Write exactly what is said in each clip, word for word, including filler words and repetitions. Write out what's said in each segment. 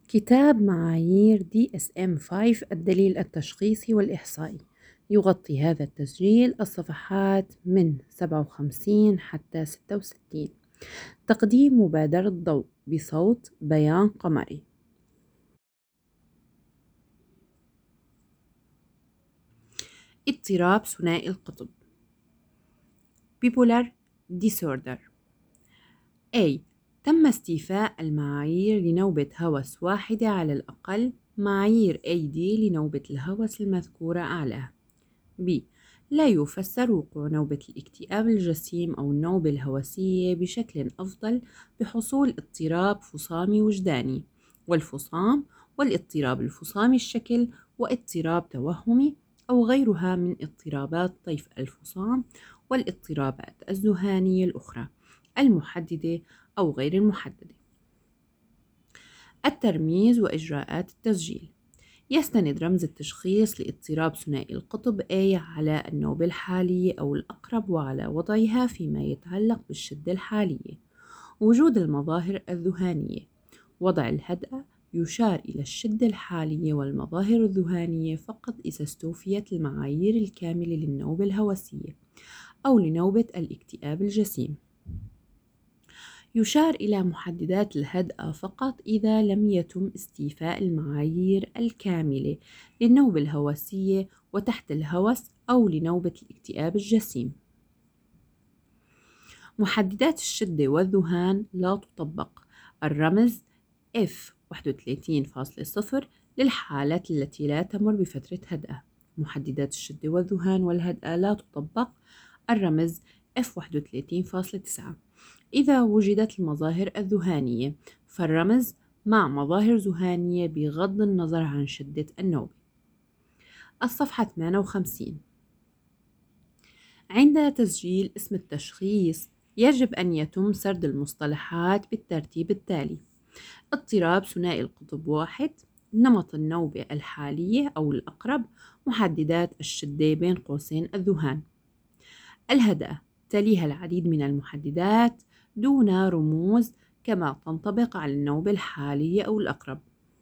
كتاب معايير دي إس إم خمسة الدليل التشخيصي والإحصائي. يغطي هذا التسجيل الصفحات من سبعة وخمسين حتى ستة وستين. تقديم مبادرة ضوء بصوت بيان قمري. اضطراب ثنائي القطب Bipolar Disorder. A. تم استيفاء المعايير لنوبة هوس واحدة على الأقل، معايير إيه دي لنوبة الهوس المذكورة أعلاها. B. لا يفسر وقوع نوبة الاكتئاب الجسيم أو النوبة الهوسية بشكل أفضل بحصول اضطراب فصامي وجداني، والفصام والاضطراب الفصامي الشكل واضطراب توهمي أو غيرها من اضطرابات طيف الفصام والاضطرابات الذهانية الأخرى المحددة أو غير المحددة. الترميز وإجراءات التسجيل. يستند رمز التشخيص لاضطراب ثنائي القطب A على النوبة الحالية أو الأقرب وعلى وضعها فيما يتعلق بالشدة الحالية. وجود المظاهر الذهانية. وضع الهدأة يشار إلى الشدة الحالية والمظاهر الذهانية فقط إذا استوفيت المعايير الكاملة للنوبة الهوسية أو لنوبة الاكتئاب الجسيم. يشار إلى محددات الهدأة فقط إذا لم يتم استيفاء المعايير الكاملة للنوبة الهوسية وتحت الهوس أو لنوبة الاكتئاب الجسيم. محددات الشدة والذهان لا تطبق. الرمز إف واحد وثلاثين فاصلة صفر للحالات التي لا تمر بفترة هدأة. محددات الشدة والذهان والهدأة لا تطبق. الرمز إف واحد وثلاثين فاصلة تسعة إذا وجدت المظاهر الذهانية، فالرمز مع مظاهر ذهانية بغض النظر عن شدة النوبة. الصفحة ثمانية وخمسين. عند تسجيل اسم التشخيص يجب أن يتم سرد المصطلحات بالترتيب التالي: اضطراب ثنائي القطب واحد، نمط النوبة الحالية أو الأقرب، محددات الشدة بين قوسين الذهان. الهدأة تليها العديد من المحددات دون رموز كما تنطبق على النوبة الحالية أو الأقرب.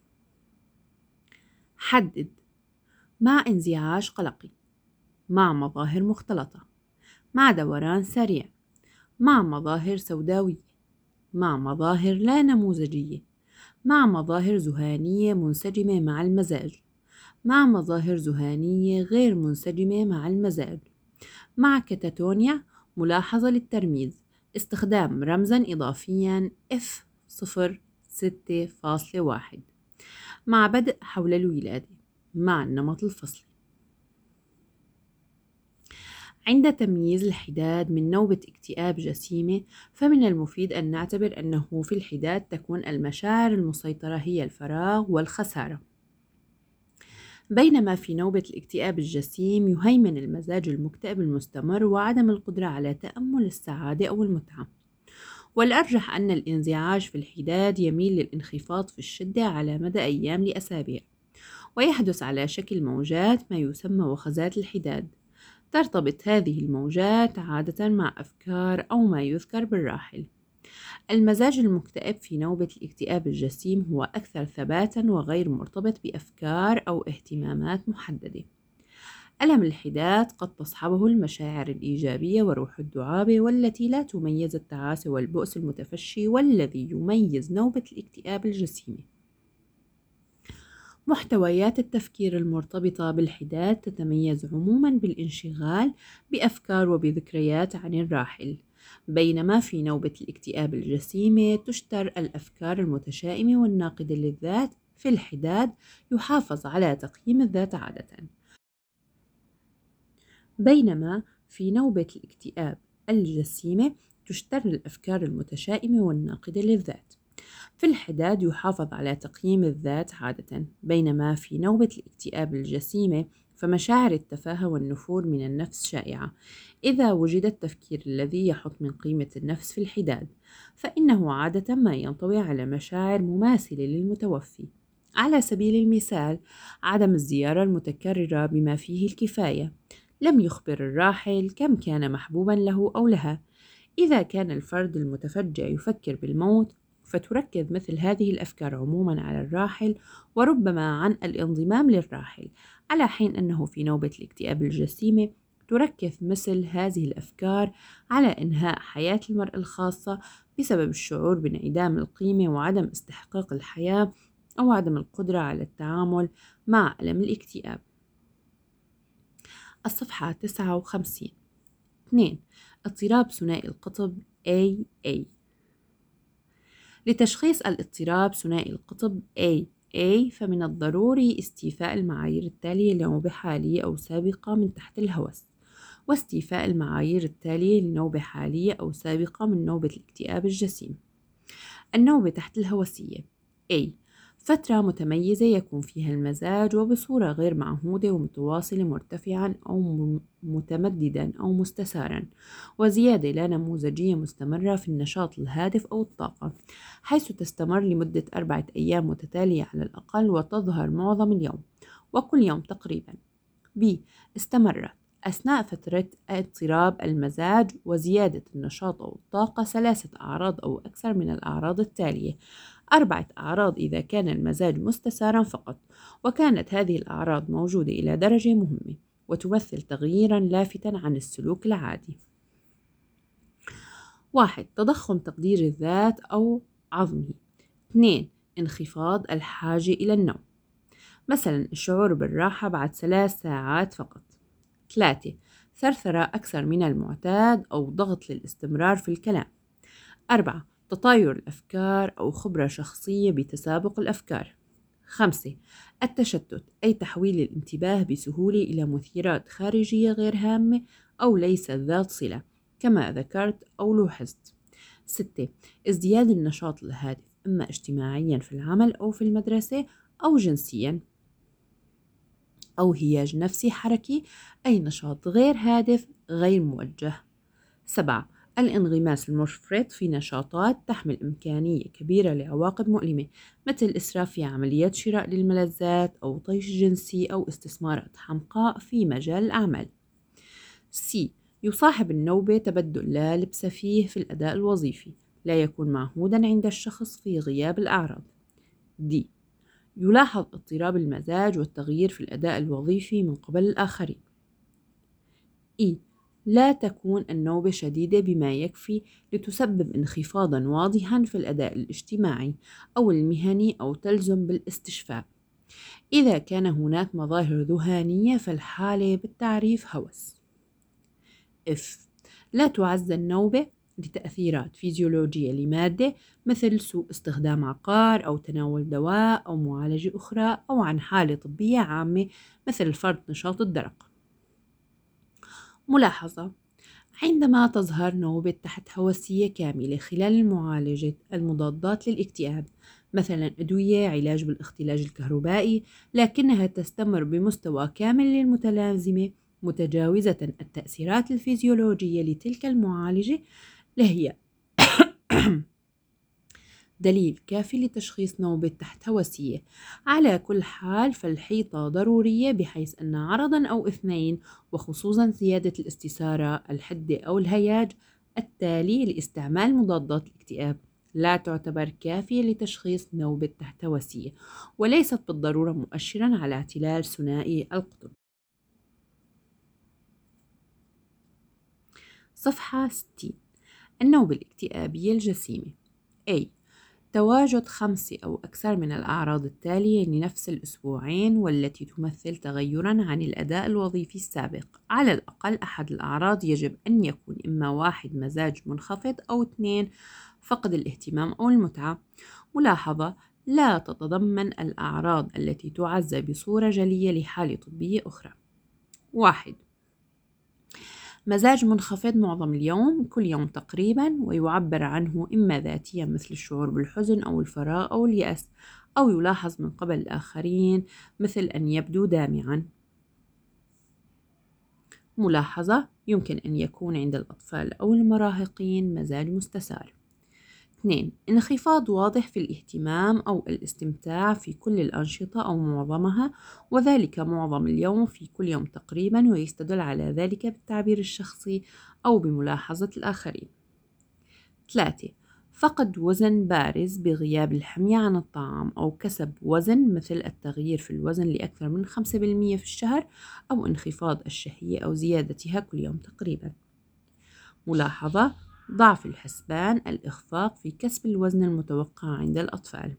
حدد: مع انزعاج قلقي، مع مظاهر مختلطة، مع دوران سريع، مع مظاهر سوداوية، مع مظاهر لا نموذجية، مع مظاهر ذهانية منسجمة مع المزاج، مع مظاهر ذهانية غير منسجمة مع المزاج، مع كاتاتونيا ملاحظة للترميز، استخدام رمزاً إضافياً إف صفر ستة فاصلة واحد، مع بدء حول الولادة، مع النمط الفصلي. عند تمييز الحداد من نوبة اكتئاب جسيمة، فمن المفيد أن نعتبر أنه في الحداد تكون المشاعر المسيطرة هي الفراغ والخسارة، بينما في نوبة الاكتئاب الجسيم يهيمن المزاج المكتئب المستمر وعدم القدرة على تأمل السعادة أو المتعة. والأرجح أن الانزعاج في الحداد يميل للانخفاض في الشدة على مدى أيام لأسابيع، ويحدث على شكل موجات ما يسمى وخزات الحداد. ترتبط هذه الموجات عادة مع أفكار أو ما يذكر بالراحل. المزاج المكتئب في نوبة الاكتئاب الجسيم هو أكثر ثباتاً وغير مرتبط بأفكار أو اهتمامات محددة. ألم الحداد قد تصحبه المشاعر الإيجابية وروح الدعابة والتي لا تميز التعاسة والبؤس المتفشي والذي يميز نوبة الاكتئاب الجسيمة. محتويات التفكير المرتبطة بالحداد تتميز عموماً بالانشغال بأفكار وبذكريات عن الراحل، بينما في نوبة الاكتئاب الجسيمة تشتر الأفكار المتشائمة والناقدة للذات. في الحداد يحافظ على تقييم الذات عادة، بينما في نوبة الاكتئاب الجسيمة تشتر الأفكار المتشائمة والناقدة للذات. في الحداد يحافظ على تقييم الذات عادة، بينما في نوبة الاكتئاب الجسيمة فمشاعر التفاهة والنفور من النفس شائعة. إذا وجد التفكير الذي يحط من قيمة النفس في الحداد، فإنه عادة ما ينطوي على مشاعر مماثلة للمتوفي. على سبيل المثال، عدم الزيارة المتكررة بما فيه الكفاية، لم يخبر الراحل كم كان محبوبا له أو لها. إذا كان الفرد المتفجع يفكر بالموت، فتركز مثل هذه الأفكار عموما على الراحل وربما عن الانضمام للراحل، على حين أنه في نوبة الاكتئاب الجسيمة تركز مثل هذه الأفكار على إنهاء حياة المرء الخاصة بسبب الشعور بانعدام القيمة وعدم استحقاق الحياة أو عدم القدرة على التعامل مع ألم الاكتئاب. الصفحة تسعة وخمسين. اثنين. اضطراب ثنائي القطب إيه إيه. لتشخيص الاضطراب ثنائي القطب إيه إيه فمن الضروري استيفاء المعايير التالية لنوبة حالية أو سابقة من تحت الهوس، واستيفاء المعايير التالية لنوبة حالية أو سابقة من نوبة الاكتئاب الجسيم. النوبة تحت الهوسية A. فترة متميزة يكون فيها المزاج وبصورة غير معهودة ومتواصلة مرتفعا أو متمددا أو مستسارا، وزيادة لا نموذجية مستمرة في النشاط الهادف أو الطاقة، حيث تستمر لمدة أربعة أيام متتالية على الأقل وتظهر معظم اليوم وكل يوم تقريبا. B. استمرت أثناء فترة اضطراب المزاج وزيادة النشاط أو الطاقة ثلاثة أعراض أو أكثر من الأعراض التالية: أربعة أعراض إذا كان المزاج مستسارا فقط، وكانت هذه الأعراض موجودة إلى درجة مهمة وتمثل تغييرا لافتا عن السلوك العادي. واحد. تضخم تقدير الذات أو عظمه. اثنين. انخفاض الحاجة إلى النوم، مثلا الشعور بالراحة بعد ثلاث ساعات فقط. ثلاثة. ثرثرة أكثر من المعتاد أو ضغط للاستمرار في الكلام. أربعة. تطاير الأفكار أو خبرة شخصية بتسابق الأفكار. خمسة. التشتت أي تحويل الانتباه بسهولة إلى مثيرات خارجية غير هامة أو ليست ذات صلة كما ذكرت أو لاحظت. ستة. ازدياد النشاط الهادف إما اجتماعيا في العمل أو في المدرسة أو جنسيا أو هياج نفسي حركي أي نشاط غير هادف غير موجه. سبعة. الانغماس المفرط في نشاطات تحمل إمكانية كبيرة لعواقب مؤلمة مثل الإسراف في عمليات شراء للملذات أو طيش جنسي أو استثمارات حمقاء في مجال الأعمال. سي. يصاحب النوبة تبدل لا لبس فيه في الأداء الوظيفي، لا يكون معهودا عند الشخص في غياب الأعراض. دي. يلاحظ اضطراب المزاج والتغيير في الأداء الوظيفي من قبل الآخرين. إي. لا تكون النوبة شديدة بما يكفي لتسبب انخفاضا واضحا في الأداء الاجتماعي أو المهني أو تلزم بالاستشفاء. إذا كان هناك مظاهر ذهانية فالحالة بالتعريف هوس. إف. لا تعزى النوبة لتأثيرات فيزيولوجية لمادة مثل سوء استخدام عقار أو تناول دواء أو معالجة أخرى أو عن حالة طبية عامة مثل فرط نشاط الدرق. ملاحظة: عندما تظهر نوبة تحت هوسية كاملة خلال معالجة المضادات للاكتئاب مثلا أدوية علاج بالاختلاج الكهربائي، لكنها تستمر بمستوى كامل للمتلازمة متجاوزة التأثيرات الفيزيولوجية لتلك المعالجة، لهي دليل كافي لتشخيص نوبة تحت هوسية. على كل حال فالحيطة ضرورية بحيث أن عرضا أو اثنين وخصوصا زيادة الاستثارة الحدة أو الهياج التالي لاستعمال مضادات الاكتئاب لا تعتبر كافية لتشخيص نوبة تحت هوسية وليست بالضرورة مؤشرا على اعتلال ثنائي القطب. صفحة ستين. النوبة الاكتئابية الجسيمة. A. تواجد خمسة أو أكثر من الأعراض التالية لنفس الأسبوعين والتي تمثل تغيراً عن الأداء الوظيفي السابق. على الأقل أحد الأعراض يجب أن يكون إما واحد مزاج منخفض أو اثنين فقد الاهتمام أو المتعة. ملاحظة: لا تتضمن الأعراض التي تعزى بصورة جلية لحالة طبية أخرى. واحد. مزاج منخفض معظم اليوم كل يوم تقريبا ويعبر عنه إما ذاتيا مثل الشعور بالحزن أو الفراغ أو اليأس، أو يلاحظ من قبل الآخرين مثل أن يبدو دامعا. ملاحظة: يمكن أن يكون عند الأطفال أو المراهقين مزاج مستسار. اثنين. انخفاض واضح في الاهتمام أو الاستمتاع في كل الأنشطة أو معظمها وذلك معظم اليوم في كل يوم تقريبا ويستدل على ذلك بالتعبير الشخصي أو بملاحظة الآخرين. ثلاثة. فقد وزن بارز بغياب الحمية عن الطعام، أو كسب وزن مثل التغيير في الوزن لأكثر من خمسة بالمئة في الشهر، أو انخفاض الشهية أو زيادتها كل يوم تقريبا. ملاحظة: ضعف الحسبان، الإخفاق في كسب الوزن المتوقع عند الأطفال.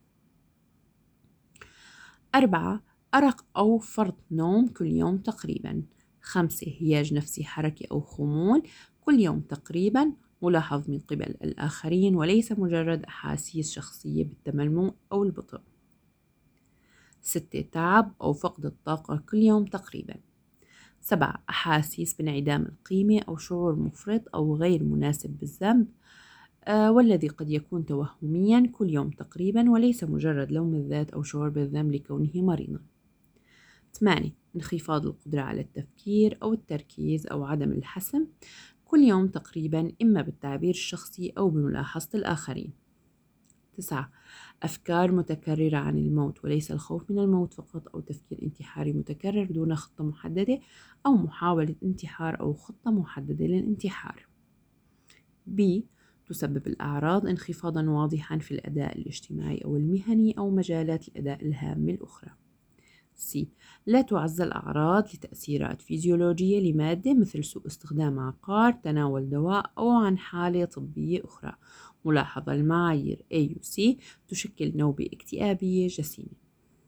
أربعة، أرق أو فرط نوم كل يوم تقريبا. خمسة، هياج نفسي حركي أو خمول كل يوم تقريبا، ملاحظ من قبل الآخرين وليس مجرد أحاسيس شخصية بالتململ أو البطء. ستة، تعب أو فقد الطاقة كل يوم تقريبا. سبعة، أحاسيس بانعدام القيمة أو شعور مفرط أو غير مناسب بالذنب، آه والذي قد يكون توهميا كل يوم تقريبا وليس مجرد لوم الذات أو شعور بالذنب لكونه مريضا. ثمانية، انخفاض القدرة على التفكير أو التركيز أو عدم الحسم كل يوم تقريبا، إما بالتعبير الشخصي أو بملاحظة الآخرين. تسعة، أفكار متكررة عن الموت وليس الخوف من الموت فقط، أو تفكير انتحاري متكرر دون خطة محددة، أو محاولة انتحار أو خطة محددة للانتحار. ب، تسبب الأعراض انخفاضاً واضحاً في الأداء الاجتماعي أو المهني أو مجالات الأداء الهامة الأخرى. سي، لا تعزى الأعراض لتأثيرات فيزيولوجية لمادة مثل سوء استخدام عقار، تناول دواء، أو عن حالة طبية أخرى. ملاحظة: المعايير A و C تشكل نوبة اكتئابية جسيمة.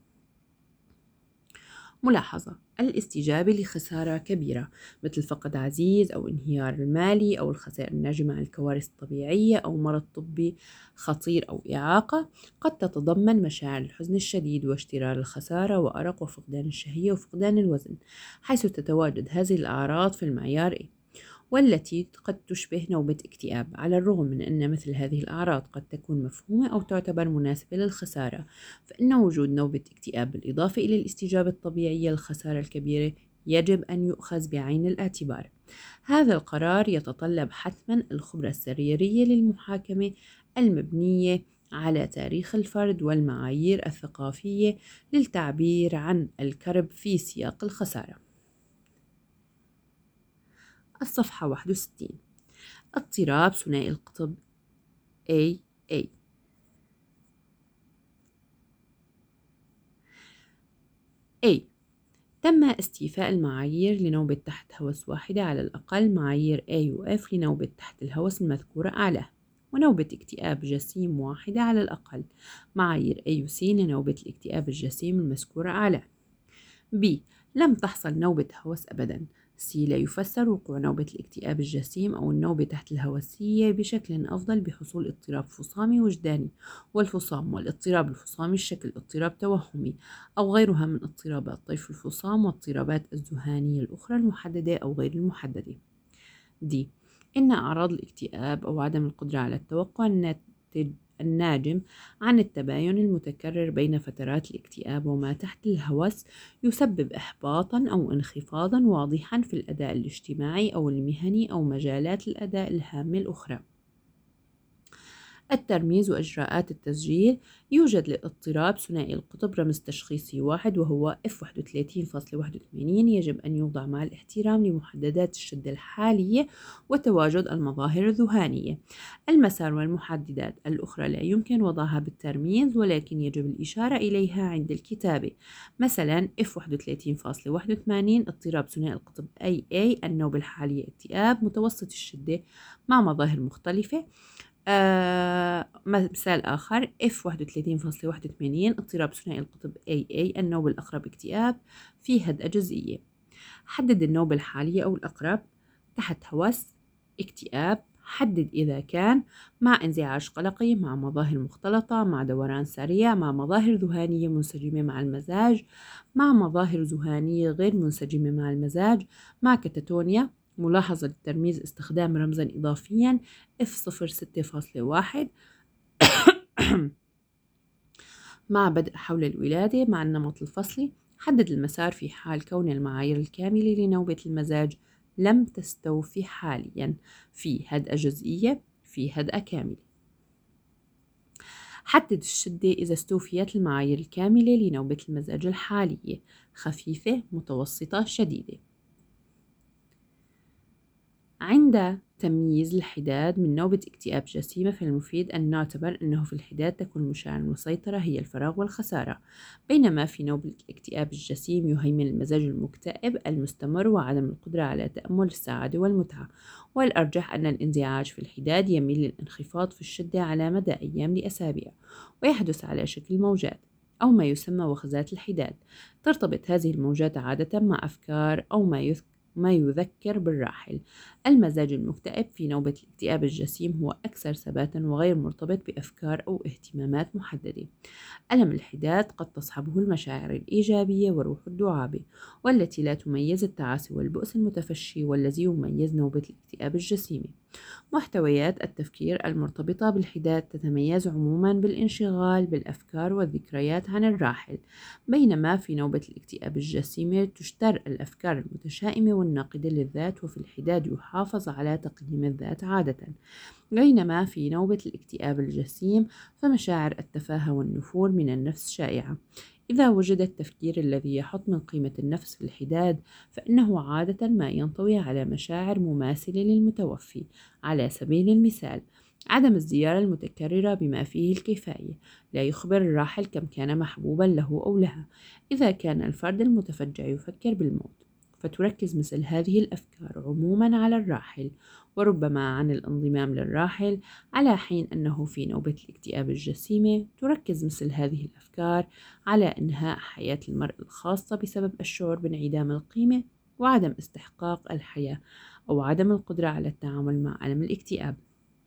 ملاحظة: الاستجابة لخسارة كبيرة مثل فقد عزيز أو انهيار المالي أو الخسائر الناجمة عن الكوارث الطبيعية أو مرض طبي خطير أو إعاقة قد تتضمن مشاعر الحزن الشديد واشترار الخسارة وأرق وفقدان الشهية وفقدان الوزن، حيث تتواجد هذه الأعراض في المعيار A، والتي قد تشبه نوبة اكتئاب. على الرغم من أن مثل هذه الأعراض قد تكون مفهومة أو تعتبر مناسبة للخسارة، فإن وجود نوبة اكتئاب بالإضافة إلى الاستجابة الطبيعية للخسارة الكبيرة يجب أن يؤخذ بعين الاعتبار. هذا القرار يتطلب حتماً الخبرة السريرية للمحاكمة المبنية على تاريخ الفرد والمعايير الثقافية للتعبير عن الكرب في سياق الخسارة. الصفحة واحد وستين. اضطراب ثنائي القطب إيه إيه. A، تم استيفاء المعايير لنوبة تحت هوس واحدة على الأقل، معايير A و F لنوبة تحت الهوس المذكورة أعلاه، ونوبة اكتئاب جسيم واحدة على الأقل، معايير A و C لنوبة الاكتئاب الجسيم المذكورة أعلاه. B، لم تحصل نوبة هوس أبداً. C، لا يفسر وقوع نوبة الاكتئاب الجسيم أو النوبة تحت الهوسية بشكل أفضل بحصول اضطراب فصامي وجداني، والفصام والاضطراب الفصامي الشكل اضطراب توهمي، أو غيرها من اضطرابات طيف الفصام واضطرابات الذهانية الأخرى المحددة أو غير المحددة. D، إن أعراض الاكتئاب أو عدم القدرة على التوقع الناتج الناجم عن التباين المتكرر بين فترات الاكتئاب وما تحت الهوس يسبب إحباطاً أو انخفاضاً واضحاً في الأداء الاجتماعي أو المهني أو مجالات الأداء الهامة الأخرى. الترميز وإجراءات التسجيل: يوجد لاضطراب ثنائي القطب رمز تشخيصي واحد وهو إف واحد وثلاثين فاصلة واحد وثمانين، يجب أن يوضع مع الاحترام لمحددات الشدة الحالية وتواجد المظاهر الذهانية. المسار والمحددات الأخرى لا يمكن وضعها بالترميز، ولكن يجب الإشارة إليها عند الكتابة. مثلا إف واحد وثلاثين فاصلة واحد وثمانين اضطراب ثنائي القطب إيه إيه، النوبة الحالية اكتئاب متوسط الشدة مع مظاهر مختلفة. آه مثال آخر إف واحد وثلاثين فاصلة واحد وثمانين اضطراب ثنائي القطب إيه إيه، النوبة الأقرب اكتئاب في هدأة جزئية. حدد النوبة الحالية أو الأقرب: تحت هوس، اكتئاب. حدد إذا كان مع انزعاج قلقي، مع مظاهر مختلطة، مع دوران سريع، مع مظاهر ذهانية منسجمة مع المزاج، مع مظاهر ذهانية غير منسجمة مع المزاج، مع كاتاتونيا. ملاحظة للترميز: استخدام رمزاً إضافياً إف صفر ستة فاصلة واحد مع بدء حول الولادة. مع النمط الفصلي: حدد المسار في حال كون المعايير الكاملة لنوبة المزاج لم تستوفي حالياً، في هدأة جزئية، في هدأة كاملة. حدد الشدة إذا استوفيت المعايير الكاملة لنوبة المزاج الحالية: خفيفة، متوسطة، شديدة. عند تمييز الحداد من نوبة اكتئاب جسيمة، فالمفيد أن نعتبر أنه في الحداد تكون المشاعر المسيطرة هي الفراغ والخسارة، بينما في نوبة الاكتئاب الجسيم يهيمن المزاج المكتئب المستمر وعدم القدرة على تأمل السعادة والمتعة. والأرجح أن الانزعاج في الحداد يميل للانخفاض في الشدة على مدى أيام لأسابيع، ويحدث على شكل موجات أو ما يسمى وخزات الحداد. ترتبط هذه الموجات عادة مع أفكار أو ما يذكر ما يذكر بالراحل. المزاج المكتئب في نوبة الاكتئاب الجسيم هو أكثر ثباتا وغير مرتبط بأفكار أو اهتمامات محددة. ألم الحداد قد تصحبه المشاعر الإيجابية وروح الدعابة، والتي لا تميز التعاسي والبؤس المتفشي والذي يميز نوبة الاكتئاب الجسيمة. محتويات التفكير المرتبطة بالحداد تتميز عموما بالانشغال بالأفكار والذكريات عن الراحل، بينما في نوبة الاكتئاب الجسيمة تشتر الأفكار المتشائمة والناقدة للذات، وفي الحداد يحافظ على تقييم الذات عادة. بينما في نوبة الاكتئاب الجسيم فمشاعر التفاهة والنفور من النفس شائعة. إذا وجد التفكير الذي يحط من قيمة النفس في الحداد، فإنه عادة ما ينطوي على مشاعر مماثلة للمتوفي. على سبيل المثال، عدم الزيارة المتكررة بما فيه الكفاية لا يخبر الراحل كم كان محبوبا له أو لها. إذا كان الفرد المتفجع يفكر بالموت، فتركز مثل هذه الأفكار عموما على الراحل، وربما عن الانضمام للراحل، على حين أنه في نوبة الاكتئاب الجسيمة تركز مثل هذه الأفكار على إنهاء حياة المرء الخاصة بسبب الشعور بانعدام القيمة وعدم استحقاق الحياة أو عدم القدرة على التعامل مع ألم الاكتئاب.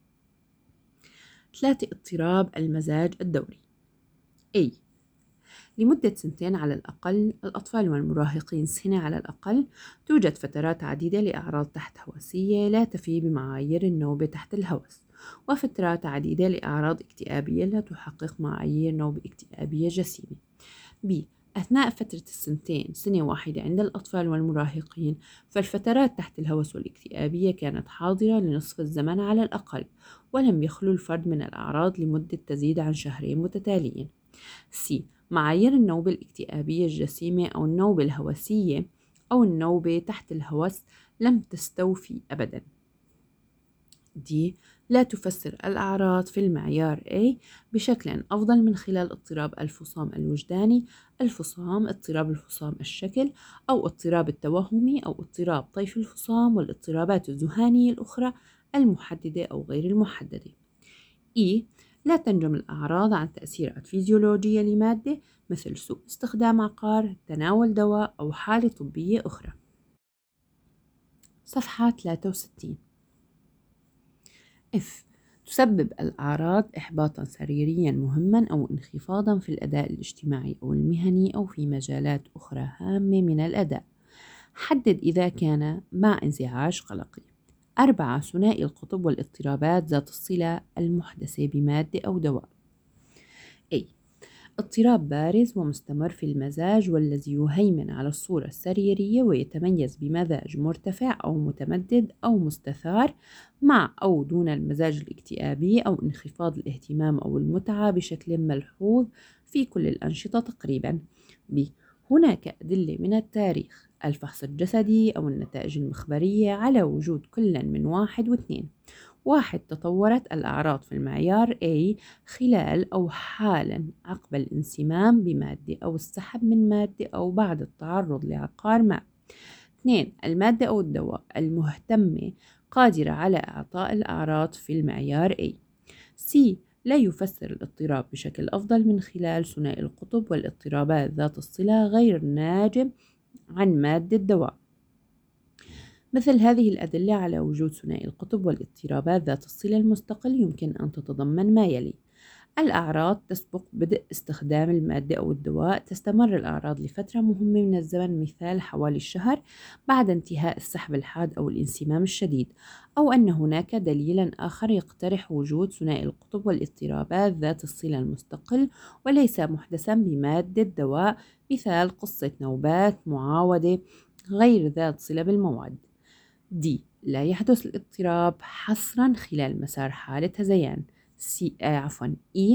ثلاثة اضطراب المزاج الدوري. A. لمدة سنتين على الأقل، الأطفال والمراهقين سنة على الأقل، توجد فترات عديدة لأعراض تحت هوسية لا تفي بمعايير النوبة تحت الهوس، وفترات عديدة لأعراض اكتئابية لا تحقق معايير نوبة اكتئابية جسيمة. ب. أثناء فترة السنتين سنة واحدة عند الأطفال والمراهقين، فالفترات تحت الهوس والاكتئابية كانت حاضرة لنصف الزمن على الأقل، ولم يخلو الفرد من الأعراض لمدة تزيد عن شهرين متتاليين. س. معايير النوبة الاكتئابية الجسيمة أو النوبة الهوسية أو النوبة تحت الهوس لم تستوفي أبدا. دي لا تفسر الأعراض في المعيار A بشكل أفضل من خلال اضطراب الفصام الوجداني، الفصام، اضطراب الفصام الشكل، أو اضطراب التوهمي، أو اضطراب طيف الفصام، والاضطرابات الذهانية الأخرى المحددة أو غير المحددة. E. لا تنجم الأعراض عن تأثيرات فيزيولوجية لمادة مثل سوء استخدام عقار، تناول دواء، أو حالة طبية أخرى. صفحة ثلاثة وستين. F. تسبب الأعراض إحباطاً سريرياً مهماً أو انخفاضاً في الأداء الاجتماعي أو المهني أو في مجالات أخرى هامة من الأداء. حدد إذا كان مع انزعاج قلقي. أربعة. ثنائي القطب والاضطرابات ذات الصلة المحدثة بمادة أو دواء. A. اضطراب بارز ومستمر في المزاج والذي يهيمن على الصورة السريرية ويتميز بمزاج مرتفع أو متمدد أو مستثار مع أو دون المزاج الاكتئابي، أو انخفاض الاهتمام أو المتعة بشكل ملحوظ في كل الأنشطة تقريبا. ب. هناك أدلة من التاريخ، الفحص الجسدي أو النتائج المخبرية على وجود كل من واحد واثنين. واحد. تطورت الأعراض في المعيار A خلال أو حالا عقب الانسمام بمادة أو السحب من مادة أو بعد التعرض لعقار ما. اثنين. المادة أو الدواء المهتمة قادرة على إعطاء الأعراض في المعيار A. C. لا يفسر الاضطراب بشكل أفضل من خلال ثنائي القطب والاضطرابات ذات الصلة غير ناجم عن مادة دواء. مثل هذه الأدلة على وجود ثنائي القطب والاضطرابات ذات الصلة المستقل يمكن أن تتضمن ما يلي: الأعراض تسبق بدء استخدام المادة أو الدواء، تستمر الأعراض لفترة مهمة من الزمن مثال حوالي الشهر بعد انتهاء السحب الحاد أو الانسمام الشديد، أو أن هناك دليلا آخر يقترح وجود ثنائي القطب والاضطرابات ذات الصلة المستقل وليس محدثا بمادة دواء، مثال قصة نوبات معاودة غير ذات صلة بالمواد. دي. لا يحدث الاضطراب حصرا خلال مسار حالة هذيان. سي آه عفوا إي.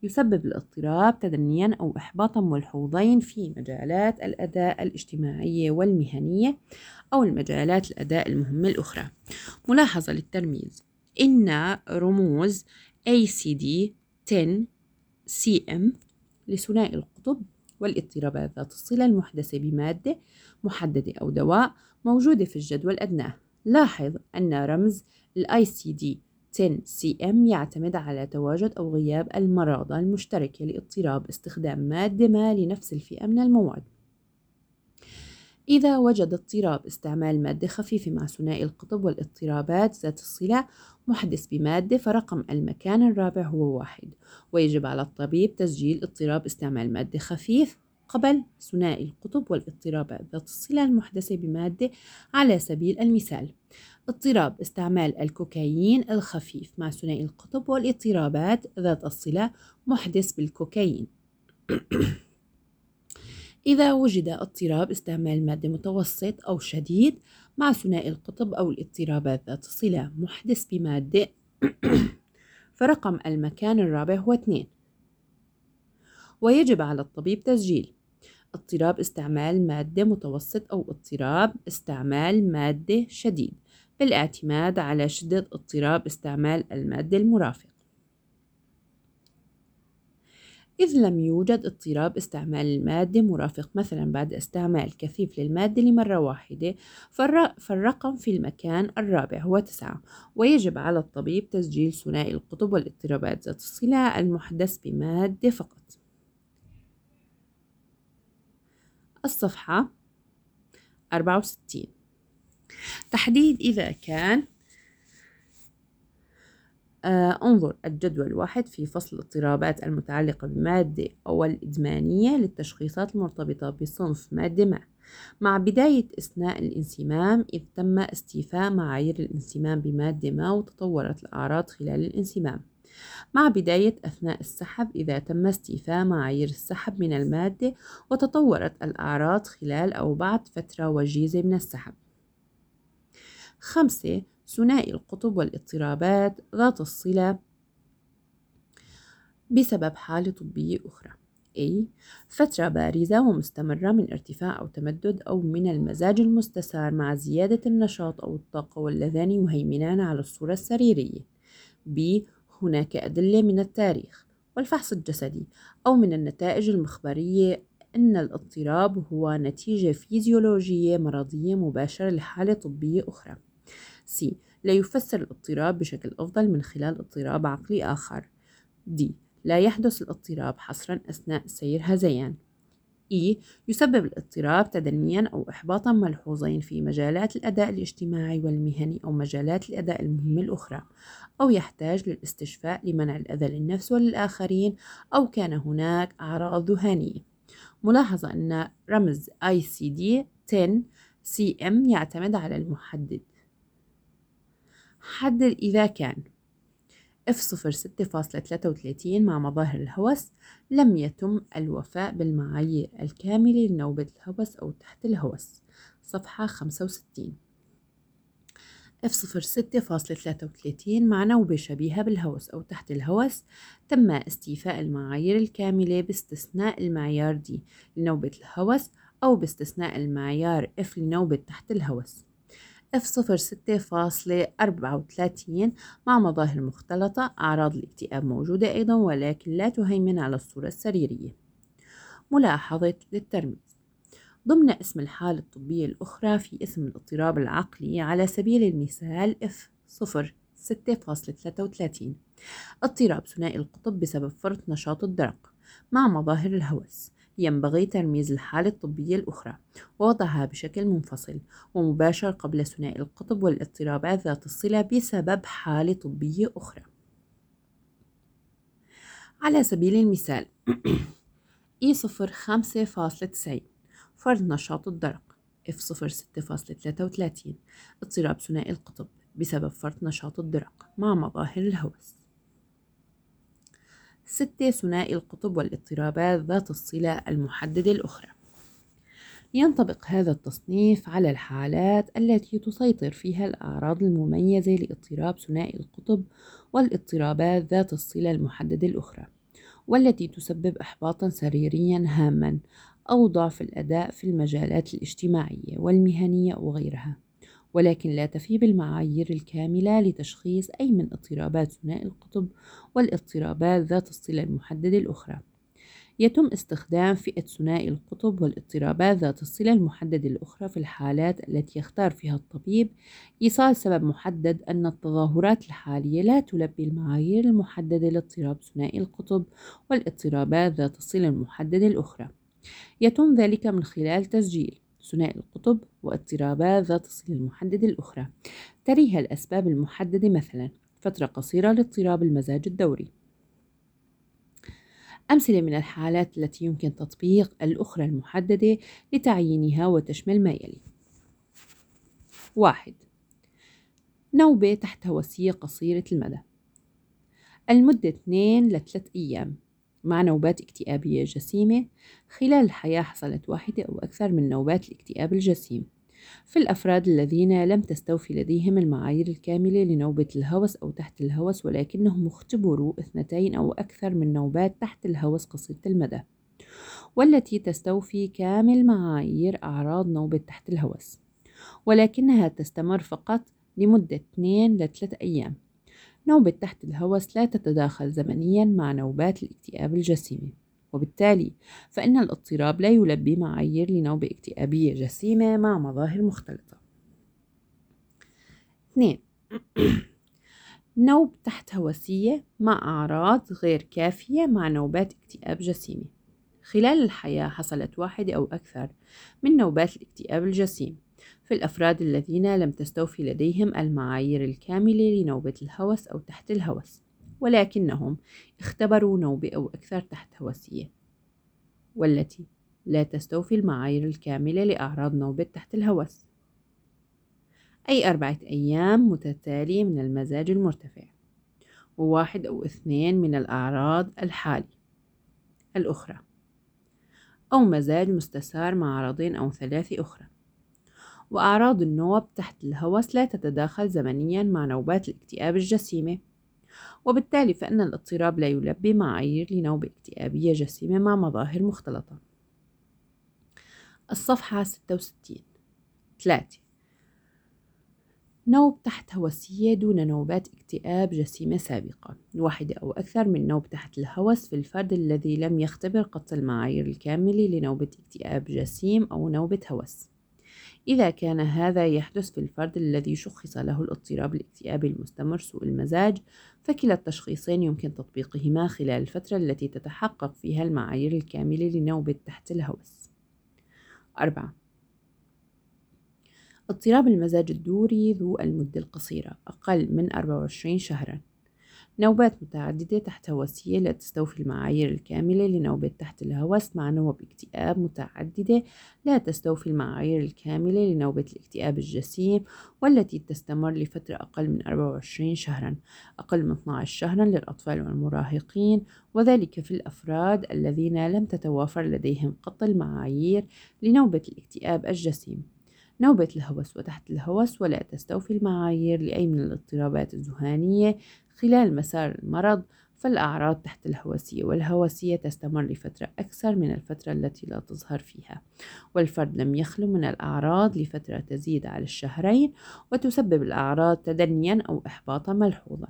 يسبب الاضطراب تدنيا أو إحباطا ملحوظين في مجالات الأداء الاجتماعية والمهنية أو المجالات الأداء المهمة الأخرى. ملاحظة للترميز: إن رموز إيه سي دي عشرة سي إم لثنائي القطب والاضطرابات ذات الصلة المحدثة بمادة محددة أو دواء موجودة في الجدول الأدنى. لاحظ أن رمز ال آي سي دي عشرة سي إم يعتمد على تواجد أو غياب المرضى المشتركة لاضطراب استخدام مادة ما لنفس الفئة من المواد. إذا وجد اضطراب استعمال مادة خفيفة مع ثنائي القطب والاضطرابات ذات الصلة محدث بمادة، فرقم المكان الرابع هو واحد، ويجب على الطبيب تسجيل اضطراب استعمال مادة خفيف قبل ثنائي القطب والاضطرابات ذات الصلة المحدثة بمادة. على سبيل المثال، اضطراب استعمال الكوكايين الخفيف مع ثنائي القطب والاضطرابات ذات الصلة محدث بالكوكايين. إذا وجد اضطراب استعمال مادة متوسط أو شديد مع ثنائي القطب أو الاضطرابات ذات الصلة محدث بمادة فرقم المكان الرابع هو اثنين، ويجب على الطبيب تسجيل اضطراب استعمال مادة متوسط أو اضطراب استعمال مادة شديد بالاعتماد على شدة اضطراب استعمال المادة المرافق. إذ لم يوجد اضطراب استعمال المادة مرافق، مثلا بعد استعمال كثيف للمادة لمرة واحدة، فالرقم في المكان الرابع هو تسعة، ويجب على الطبيب تسجيل ثنائي القطب والاضطرابات ذات الصلة المحدث بمادة فقط. الصفحة أربعة وستين. تحديد إذا كان آه انظر الجدول واحد في فصل الاضطرابات المتعلقة بمادة أو الإدمانية للتشخيصات المرتبطة بصنف مادة ما، مع بداية أثناء الانسمام إذ تم استيفاء معايير الانسمام بمادة ما وتطورت الأعراض خلال الانسمام، مع بداية أثناء السحب إذا تم استيفاء معايير السحب من المادة وتطورت الأعراض خلال أو بعد فترة وجيزة من السحب. خمسة ثنائي القطب والاضطرابات ذات الصلة بسبب حالة طبية أخرى: A. فترة بارزة ومستمرة من ارتفاع أو تمدد أو من المزاج المستسار مع زيادة النشاط أو الطاقة واللذان يهيمنان على الصورة السريرية. B. هناك أدلة من التاريخ والفحص الجسدي أو من النتائج المخبرية أن الاضطراب هو نتيجة فيزيولوجية مرضية مباشرة لحالة طبية أخرى. C. لا يفسر الاضطراب بشكل أفضل من خلال اضطراب عقلي آخر. D. لا يحدث الاضطراب حصرا أثناء سير هذيان. E. يسبب الاضطراب تدنيا أو إحباطا ملحوظين في مجالات الأداء الاجتماعي والمهني أو مجالات الأداء المهمة الأخرى، أو يحتاج للاستشفاء لمنع الأذى للنفس وللآخرين، أو كان هناك أعراض ذهانية. ملاحظة أن رمز آي سي دي عشرة سي إم يعتمد على المحدد. حدد إذا كان إف صفر ستة فاصلة ثلاثة وثلاثين مع مظاهر الهوس لم يتم الوفاء بالمعايير الكاملة لنوبة الهوس أو تحت الهوس. صفحة خمسة وستين. إف صفر ستة فاصلة ثلاثة وثلاثين مع نوبة شبيهة بالهوس أو تحت الهوس تم استيفاء المعايير الكاملة باستثناء المعيار دي لنوبة الهوس أو باستثناء المعيار إف لنوبة تحت الهوس. إف صفر ستة فاصلة أربعة وثلاثين مع مظاهر مختلطة، أعراض الاكتئاب موجودة أيضا ولكن لا تهيمن على الصورة السريرية. ملاحظة للترميز: ضمن اسم الحالة الطبية الأخرى في اسم الاضطراب العقلي على سبيل المثال إف صفر ستة فاصلة ثلاثة وثلاثين اضطراب ثنائي القطب بسبب فرط نشاط الدرق مع مظاهر الهوس، ينبغي ترميز الحالة الطبية الأخرى ووضعها بشكل منفصل ومباشر قبل ثنائي القطب والاضطرابات ذات الصلة بسبب حالة طبية أخرى. على سبيل المثال إي صفر خمسة فاصلة تسعين فرط نشاط الدرق، إف صفر ستة فاصلة ثلاثة وثلاثين اضطراب ثنائي القطب بسبب فرط نشاط الدرق مع مظاهر الهوس. ستة ثنائي القطب والاضطرابات ذات الصلة المحددة الأخرى. ينطبق هذا التصنيف على الحالات التي تسيطر فيها الأعراض المميزة لاضطراب ثنائي القطب والاضطرابات ذات الصلة المحددة الأخرى، والتي تسبب إحباطًا سريريًا هامًا أو ضعف الأداء في المجالات الاجتماعية والمهنية وغيرها، ولكن لا تفي بالمعايير الكاملة لتشخيص أي من اضطرابات ثنائي القطب والاضطرابات ذات الصلة المحددة الأخرى. يتم استخدام فئة ثنائي القطب والاضطرابات ذات الصلة المحددة الأخرى في الحالات التي يختار فيها الطبيب إيصال سبب محدد أن التظاهرات الحالية لا تلبي المعايير المحددة لاضطراب ثنائي القطب والاضطرابات ذات الصلة المحددة الأخرى. يتم ذلك من خلال تسجيل ثنائي القطب واضطرابات ذات الصلة المحددة الأخرى تريها الأسباب المحددة، مثلا فترة قصيرة لاضطراب المزاج الدوري. أمثلة من الحالات التي يمكن تطبيق الأخرى المحددة لتعيينها وتشمل ما يلي: واحد. نوبة تحت هوسية قصيرة المدى المدة اثنين لثلاث أيام مع نوبات اكتئابية جسيمة. خلال الحياة حصلت واحدة أو أكثر من نوبات الاكتئاب الجسيم في الأفراد الذين لم تستوفي لديهم المعايير الكاملة لنوبة الهوس أو تحت الهوس، ولكنهم اختبروا اثنتين أو أكثر من نوبات تحت الهوس قصيرة المدى والتي تستوفي كامل معايير أعراض نوبة تحت الهوس، ولكنها تستمر فقط لمدة اثنين لثلاث أيام. نوبة تحت الهوس لا تتداخل زمنيا مع نوبات الاكتئاب الجسيمة، وبالتالي فإن الاضطراب لا يلبي معايير لنوبة اكتئابية جسيمة مع مظاهر مختلطة. اثنين. نوب تحت هوسية مع أعراض غير كافية مع نوبات اكتئاب جسيمة. خلال الحياة حصلت واحدة أو أكثر من نوبات الاكتئاب الجسيم في الأفراد الذين لم تستوفي لديهم المعايير الكاملة لنوبة الهوس أو تحت الهوس، ولكنهم اختبروا نوبة أو أكثر تحت هوسية والتي لا تستوفي المعايير الكاملة لأعراض نوبة تحت الهوس، أي أربعة أيام متتالية من المزاج المرتفع، وواحد أو اثنين من الأعراض الحالي الأخرى، أو مزاج مستسار مع عرضين أو ثلاثة أخرى. وأعراض النوب تحت الهوس لا تتداخل زمنيا مع نوبات الاكتئاب الجسيمة، وبالتالي فإن الاضطراب لا يلبي معايير لنوبة اكتئابية جسيمة مع مظاهر مختلطة. الصفحة ستة وستين. ثلاثة. نوب تحت هوسية دون نوبات اكتئاب جسيمة سابقة، واحدة أو أكثر من نوب تحت الهوس في الفرد الذي لم يختبر قط المعايير الكاملة لنوبة اكتئاب جسيم أو نوبة هوس. إذا كان هذا يحدث في الفرد الذي شخص له الاضطراب الاكتئابي المستمر سوء المزاج، فكلا التشخيصين يمكن تطبيقهما خلال الفترة التي تتحقق فيها المعايير الكاملة لنوبة تحت الهوس. أربعة. اضطراب المزاج الدوري ذو المدة القصيرة أقل من أربعة وعشرين شهرا. نوبات متعددة تحت هوسية لا تستوفي المعايير الكاملة لنوبة تحت الهوس مع نوب اكتئاب متعددة لا تستوفي المعايير الكاملة لنوبة الاكتئاب الجسيم والتي تستمر لفترة أقل من أربعة وعشرين شهرا، أقل من اثني عشر شهرا للأطفال والمراهقين، وذلك في الأفراد الذين لم تتوافر لديهم قط المعايير لنوبة الاكتئاب الجسيم. نوبة الهوس وتحت الهوس ولا تستوفي المعايير لأي من الاضطرابات الذهانية خلال مسار المرض، فالأعراض تحت الهوسية والهوسية تستمر لفترة أكثر من الفترة التي لا تظهر فيها، والفرد لم يخلو من الأعراض لفترة تزيد على الشهرين، وتسبب الأعراض تدنيا أو إحباطا ملحوظا.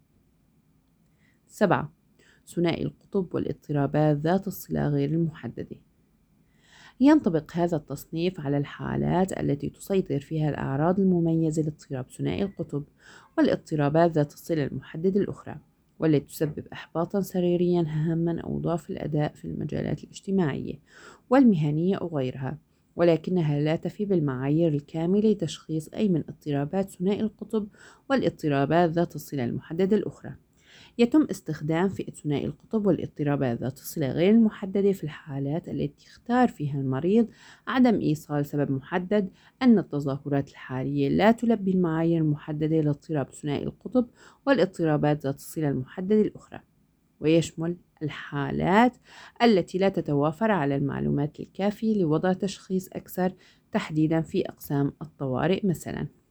سبعة. ثنائي القطب والاضطرابات ذات الصلة غير المحددة. ينطبق هذا التصنيف على الحالات التي تسيطر فيها الأعراض المميزة لاضطراب ثنائي القطب والاضطرابات ذات الصلة المحددة الأخرى، والتي تسبب إحباطا سريريا هاما أو ضعف الأداء في المجالات الاجتماعية والمهنية أو غيرها، ولكنها لا تفي بالمعايير الكاملة لتشخيص أي من اضطرابات ثنائي القطب والاضطرابات ذات الصلة المحددة الأخرى. يتم استخدام فئة ثنائي القطب والاضطرابات ذات الصلة غير المحددة في الحالات التي اختار فيها المريض عدم إيصال سبب محدد أن التظاهرات الحالية لا تلبي المعايير المحددة لاضطراب ثنائي القطب والاضطرابات ذات الصلة المحددة الأخرى، ويشمل الحالات التي لا تتوافر على المعلومات الكافية لوضع تشخيص أكثر تحديدا في أقسام الطوارئ مثلا.